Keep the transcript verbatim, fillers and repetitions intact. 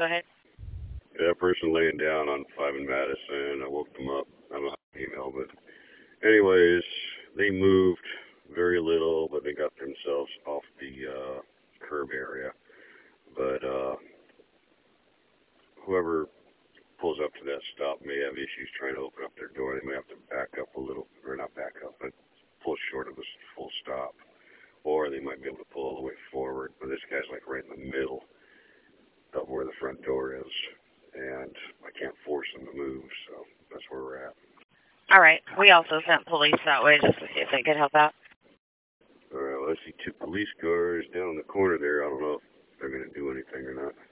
Go ahead. That person laying down on five and Madison, I woke them up. I don't know how to email, but anyways, they moved very little, but they got themselves off the uh, curb area. But uh, whoever pulls up to that stop may have issues trying to open up their door. They may have to back up a little, or not back up, but pull short of a full stop. Or they might be able to pull all the way forward. But this guy's like right in the middle of where the front door is. And I can't force them to move, so that's where we're at. All right. We also sent police that way just to see if they could help out. All right, well, I see two police cars down in the corner there. I don't know if they're going to do anything or not.